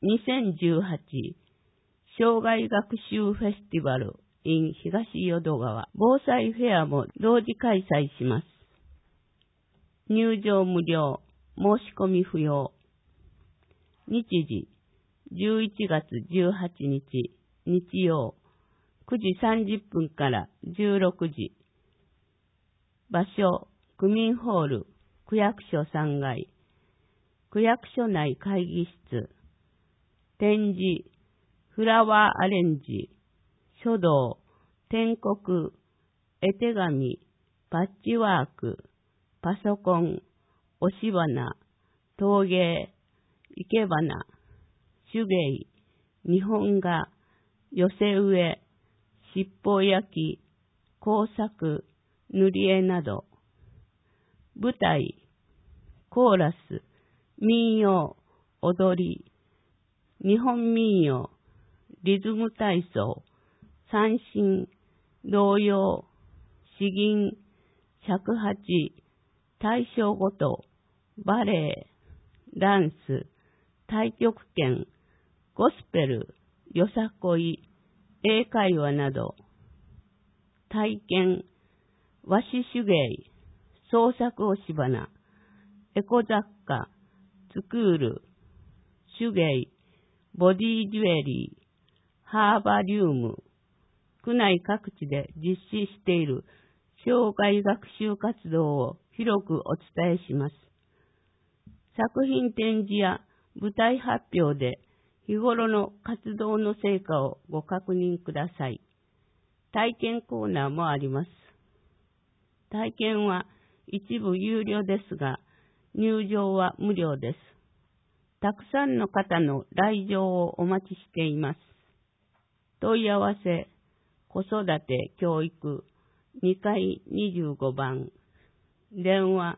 2018障害学習フェスティバル in 東淀川防災フェアも同時開催します。入場無料、申し込み不要。日時、11月18日、日曜、9時30分から16時。場所、区民ホール、区役所3階。区役所内会議室。展示、フラワーアレンジ、書道、篆刻、絵手紙、パッチワーク、パソコン、押し花、陶芸、生け花、手芸、日本画、寄せ植え、七宝焼き、工作、塗り絵など、舞台、コーラス、民謡、踊り、日本民謡、リズム体操、三線、童謡、詩吟、尺八、大正ごと、バレエ、ダンス、太極拳、ゴスペル、よさこい、英会話など、体験、和紙手芸、創作押し花、エコ雑貨、スクール、手芸、ボディジュエリー、ハーバリウム、区内各地で実施している障害学習活動を広くお伝えします。作品展示や舞台発表で日頃の活動の成果をご確認ください。体験コーナーもあります。体験は一部有料ですが、入場は無料です。たくさんの方の来場をお待ちしています。問い合わせ、子育て教育2階25番、電話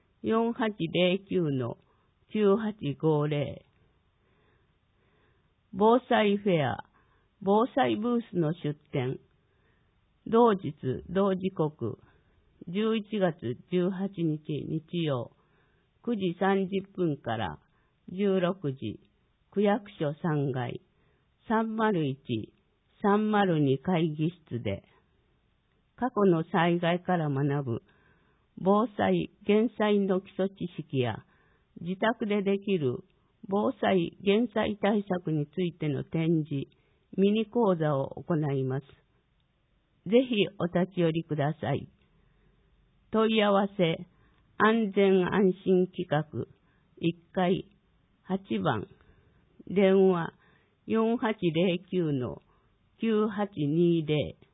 4809-9850、防災フェア、防災ブースの出展、同日同時刻、11月18日日曜、9時30分から16時、区役所3階、301、302会議室で、過去の災害から学ぶ防災・減災の基礎知識や、自宅でできる防災・減災対策についての展示、ミニ講座を行います。ぜひお立ち寄りください。問い合わせ、安全安心企画1階8番、電話4809-9820